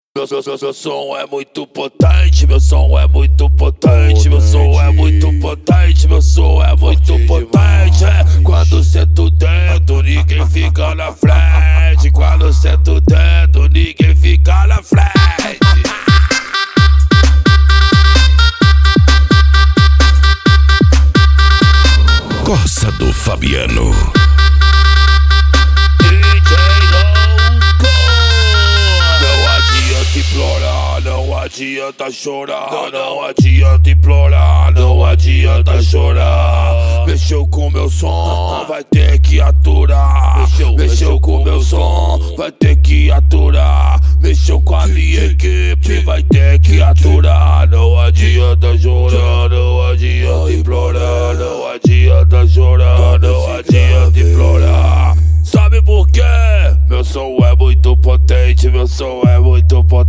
Meu som é muito potente, meu som é muito potente, meu som é muito potente, meu som é muito potente. Quando sento dentro, ninguém fica na frente. Quando sento dentro, ninguém fica na frente. Corsa do Fabiano. Implorar, não adianta chorar, não adianta implorar, não adianta chorar. Mexeu com meu som, vai ter que aturar. Mexeu com meu som, vai ter que aturar. Mexeu com a minha equipe, vai ter que aturar. Não adianta chorar, não adianta implorar, não adianta chorar, não adianta implorar. Sabe por quê? Meu som é muito potente, meu som é muito potente.